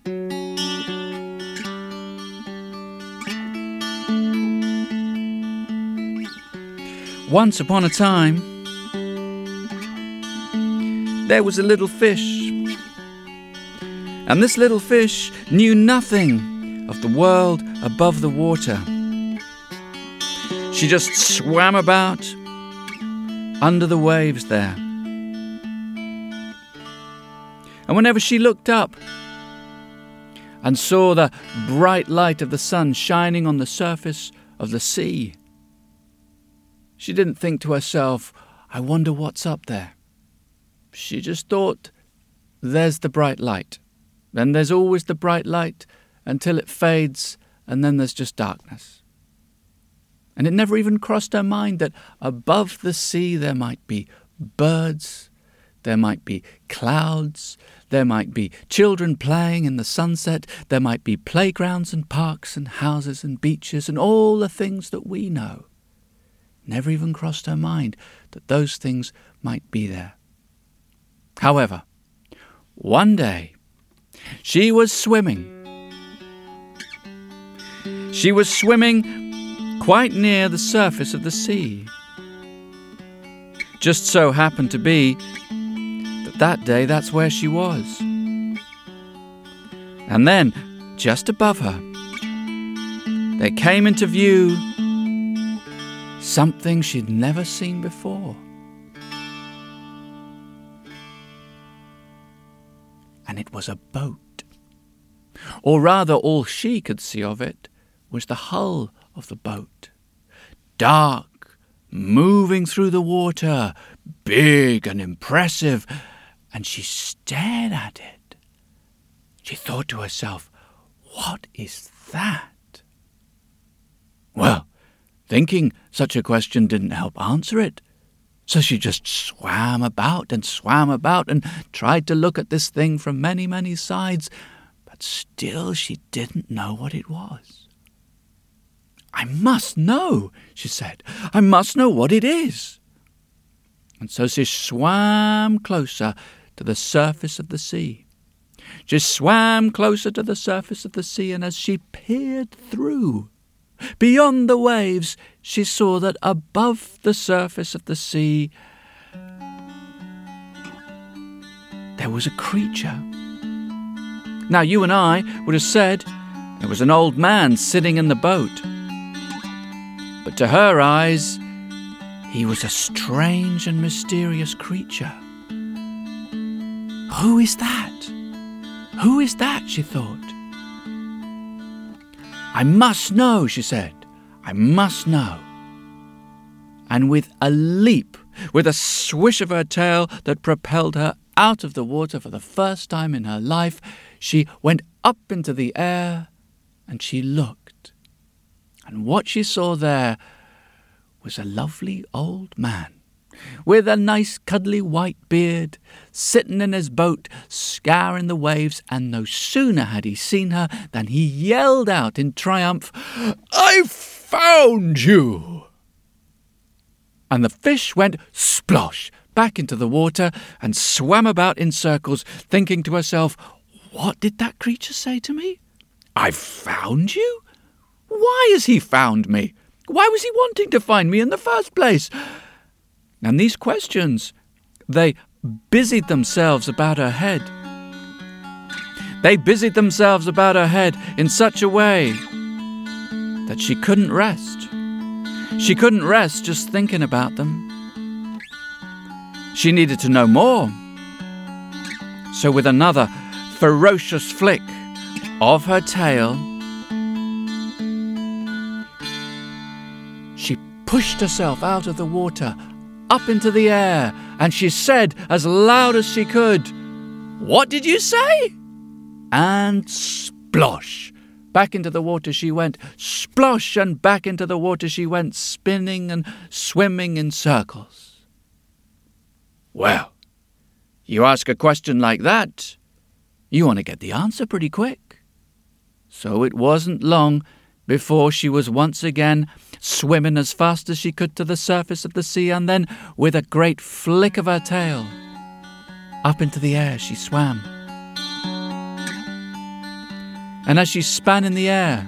Once upon a time, there was a little fish. And this little fish knew nothing of the world above the water. She just swam about under the waves there. And whenever she looked up and saw the bright light of the sun shining on the surface of the sea, she didn't think to herself, I wonder what's up there. She just thought, there's the bright light. Then there's always the bright light until it fades, and then there's just darkness. And it never even crossed her mind that above the sea there might be birds, there might be clouds, there might be children playing in the sunset, there might be playgrounds and parks and houses and beaches and all the things that we know. Never even crossed her mind that those things might be there. However, one day, she was swimming. She was swimming quite near the surface of the sea. Just so happened to be that day that's where she was. And then, just above her, there came into view something she'd never seen before. And it was a boat. Or rather, all she could see of it was the hull of the boat. Dark, moving through the water, big and impressive, and she stared at it. She thought to herself, what is that? Well, thinking such a question didn't help answer it. So she just swam about and tried to look at this thing from many, many sides, but still she didn't know what it was. I must know, she said. I must know what it is. And so she swam closer to the surface of the sea. She swam closer to the surface of the sea, and as she peered through, beyond the waves, she saw that above the surface of the sea there was a creature. Now, you and I would have said there was an old man sitting in the boat. But to her eyes, he was a strange and mysterious creature. Who is that? Who is that? She thought. I must know, she said. I must know. And with a leap, with a swish of her tail that propelled her out of the water for the first time in her life, she went up into the air and she looked. And what she saw there was a lovely old man with a nice cuddly white beard, sitting in his boat, scouring the waves, and no sooner had he seen her than he yelled out in triumph, "I've found you!" And the fish went splosh back into the water and swam about in circles, thinking to herself, what did that creature say to me? I've found you? Why has he found me? Why was he wanting to find me in the first place? And these questions, they busied themselves about her head. They busied themselves about her head in such a way that she couldn't rest. She couldn't rest just thinking about them. She needed to know more. So with another ferocious flick of her tail, she pushed herself out of the water, up into the air, and she said as loud as she could, "What did you say?" And splosh! Back into the water she went, splosh, and back into the water she went, spinning and swimming in circles. Well, you ask a question like that, you want to get the answer pretty quick. So it wasn't long before she was once again swimming as fast as she could to the surface of the sea, and then, with a great flick of her tail, up into the air she swam. And as she span in the air,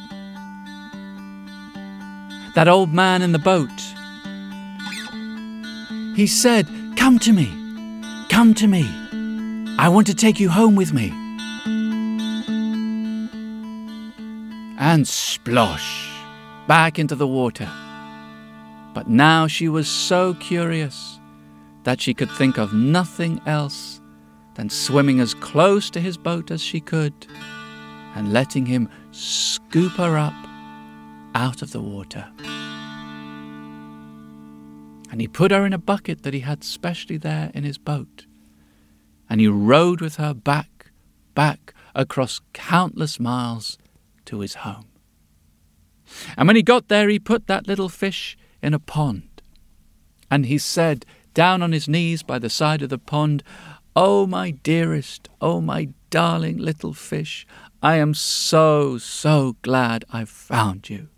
that old man in the boat, he said, "Come to me, come to me. I want to take you home with me." And splosh, back into the water. But now she was so curious that she could think of nothing else than swimming as close to his boat as she could and letting him scoop her up out of the water. And he put her in a bucket that he had specially there in his boat, and he rowed with her back across countless miles to his home. And when he got there, he put that little fish in a pond, and he said, down on his knees by the side of the pond, "Oh, my dearest, oh, my darling little fish, I am so, so glad I've found you."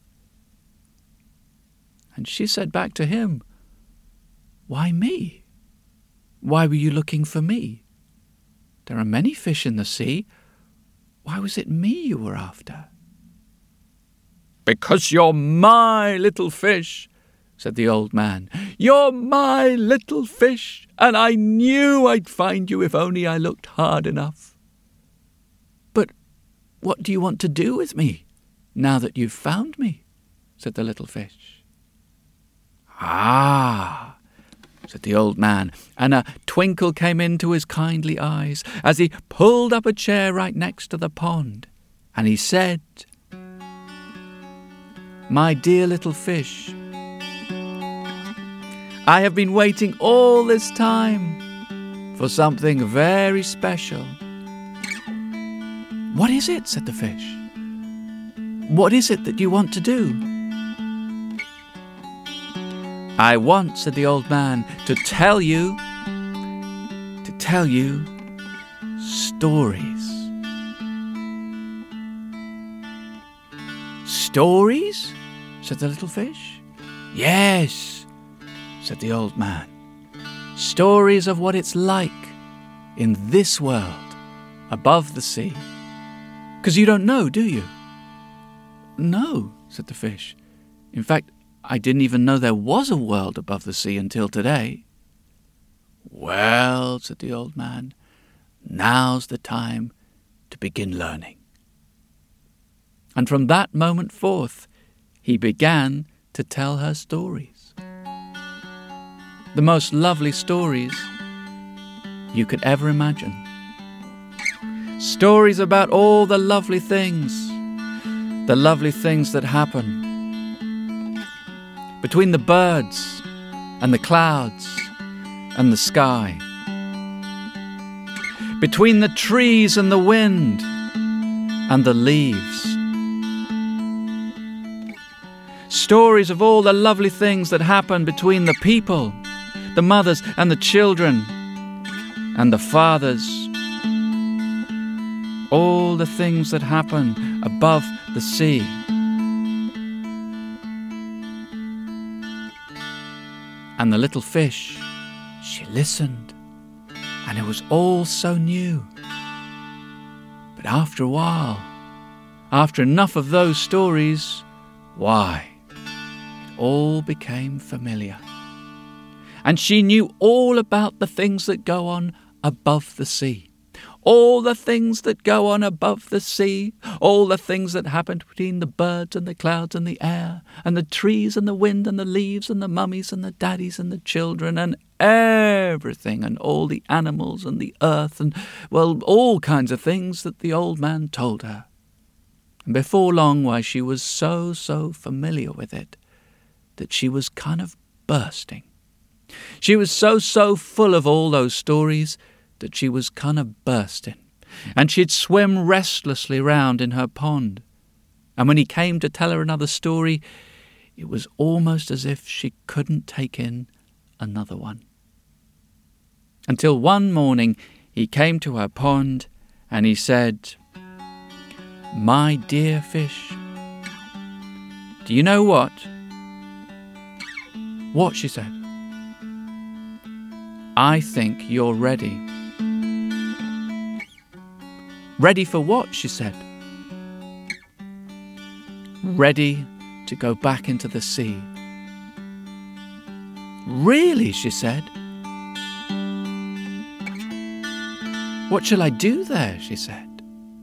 And she said back to him, "Why me? Why were you looking for me? There are many fish in the sea. Why was it me you were after?" "Because you're my little fish," said the old man. "You're my little fish, and I knew I'd find you if only I looked hard enough." "But what do you want to do with me, now that you've found me?" said the little fish. "Ah," said the old man, and a twinkle came into his kindly eyes as he pulled up a chair right next to the pond, and he said, "My dear little fish, I have been waiting all this time for something very special." "What is it?" said the fish. "What is it that you want to do?" "I want," said the old man, to tell you stories." "Stories?" said the little fish. "Yes," said the old man. "Stories of what it's like in this world above the sea. 'Cause you don't know, do you?" "No," said the fish. "In fact, I didn't even know there was a world above the sea until today." "Well," said the old man, "now's the time to begin learning." And from that moment forth, he began to tell her stories. The most lovely stories you could ever imagine. Stories about all the lovely things that happen between the birds and the clouds and the sky, between the trees and the wind and the leaves. Stories of all the lovely things that happen between the people, the mothers and the children and the fathers. All the things that happen above the sea. And the little fish, she listened, and it was all so new. But after a while, after enough of those stories, why, it all became familiar. And she knew all about the things that go on above the sea. All the things that go on above the sea, all the things that happen between the birds and the clouds and the air, and the trees and the wind and the leaves and the mummies and the daddies and the children and everything, and all the animals and the earth and, well, all kinds of things that the old man told her. And before long, why, she was so familiar with it that she was kind of bursting. She was so full of all those stories that she was kind of bursting, and she'd swim restlessly round in her pond. And when he came to tell her another story, it was almost as if she couldn't take in another one. Until one morning he came to her pond and he said, "My dear fish, do you know what?" "What?" she said. "I think you're ready." "Ready for what?" she said. ready to go back into the sea. "Really?" she said. "What shall I do there?" she said.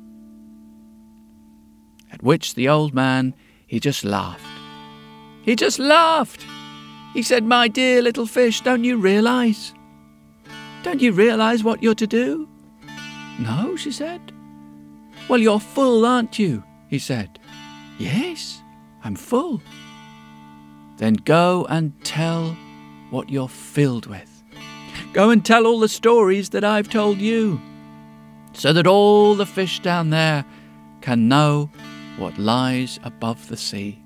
At which the old man, he just laughed. He just laughed. He said, "My dear little fish, don't you realize? Don't you realize what you're to do?" "No," she said. "Well, you're full, aren't you?" he said. "Yes, I'm full." "Then go and tell what you're filled with. Go and tell all the stories that I've told you, so that all the fish down there can know what lies above the sea."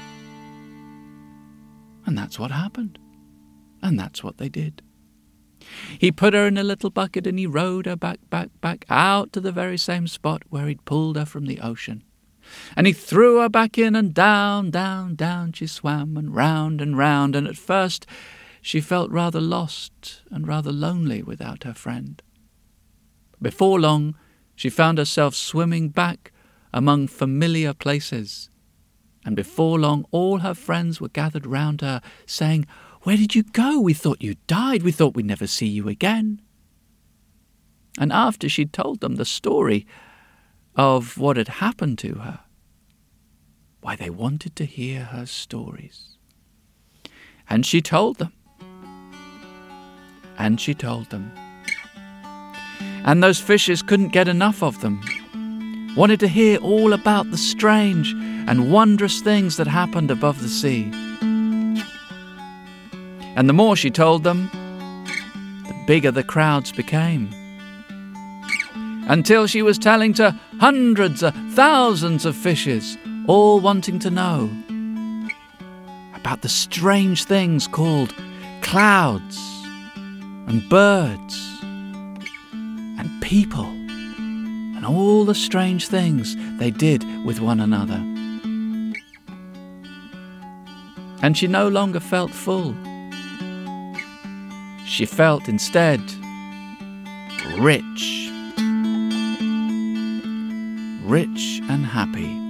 And that's what happened. And that's what they did. He put her in a little bucket and he rowed her back out to the very same spot where he'd pulled her from the ocean. And he threw her back in, and down she swam, and round, and at first she felt rather lost and rather lonely without her friend. Before long, she found herself swimming back among familiar places, and before long all her friends were gathered round her, saying, "Where did you go? We thought you died. We thought we'd never see you again." And after she'd told them the story of what had happened to her, why, they wanted to hear her stories. And she told them. And she told them. And those fishes couldn't get enough of them, wanted to hear all about the strange and wondrous things that happened above the sea. And the more she told them, the bigger the crowds became, until she was telling to hundreds of thousands of fishes, all wanting to know about the strange things called clouds and birds and people, and all the strange things they did with one another. And she no longer felt full. She felt instead rich and happy.